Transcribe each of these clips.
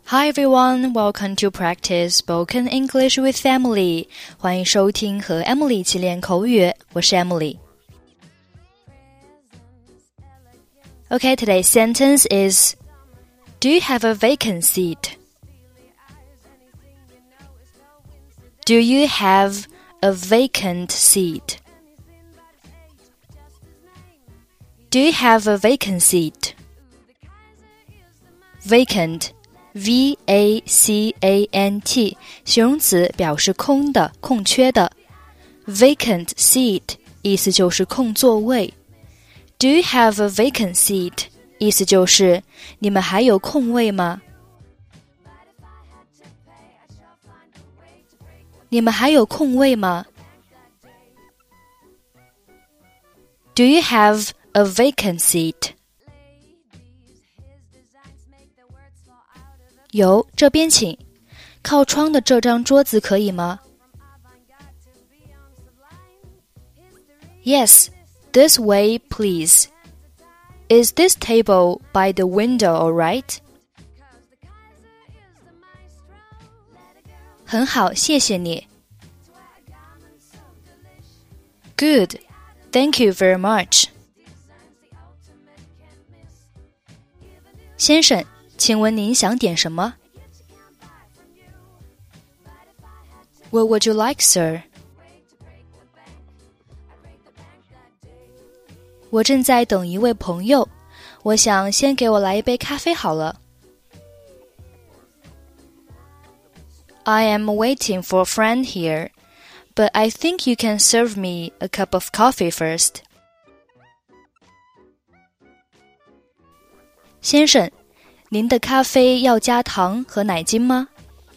Hi everyone, welcome to practice spoken English with Emily. 欢迎收听和 Emily 一起练口语，我是 Emily. Okay, today's sentence is Do you have a vacant seat? Do you have a vacant seat? Do you have a vacant seat? Vacant, V-A-C-A-N-T 形容词表示空的、空缺的。Vacant seat 意思就是空座位。Do you have a vacant seat? 意思就是你们还有空位吗？你们还有空位吗？ Do you have a vacant seat? 有，这边请。靠窗的这张桌子可以吗？ Yes, this way, please. Is this table by the window all right? 很好，谢谢你。Good, thank you very much. 先生，请问您想点什么？ What would you like, sir? 我正在等一位朋友，我想先给我来一杯咖啡好了。I am waiting for a friend here, but I think you can serve me a cup of coffee first. 先生，您的咖啡要加糖和奶精吗？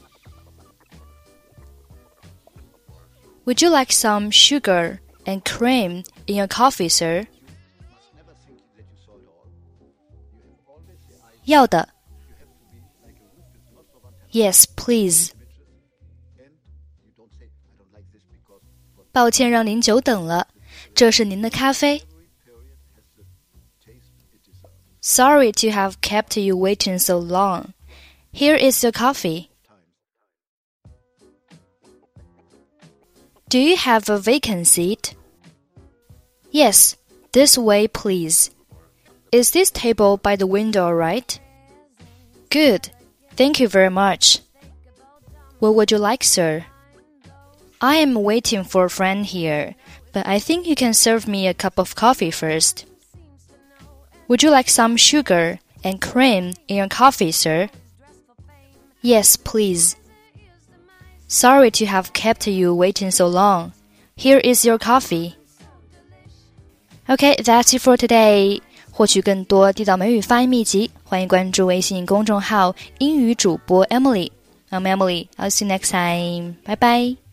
Would you like some sugar and cream in your coffee, sir? 要的。Yes, please. 抱歉让您久等了，这是您的咖啡。Sorry to have kept you waiting so long. Here is your coffee. Do you have a vacant seat? Yes, this way, please. Is this table by the window all right? Good, thank you very much. What would you like, sir? I am waiting for a friend here, but I think you can serve me a cup of coffee first. Would you like some sugar and cream in your coffee, sir? Yes, please. Sorry to have kept you waiting so long. Here is your coffee. Okay, that's it for today. 获取更多地道美语发音秘籍，欢迎关注微信公众号英语主播 Emily. I'm Emily. I'll see you next time. Bye bye.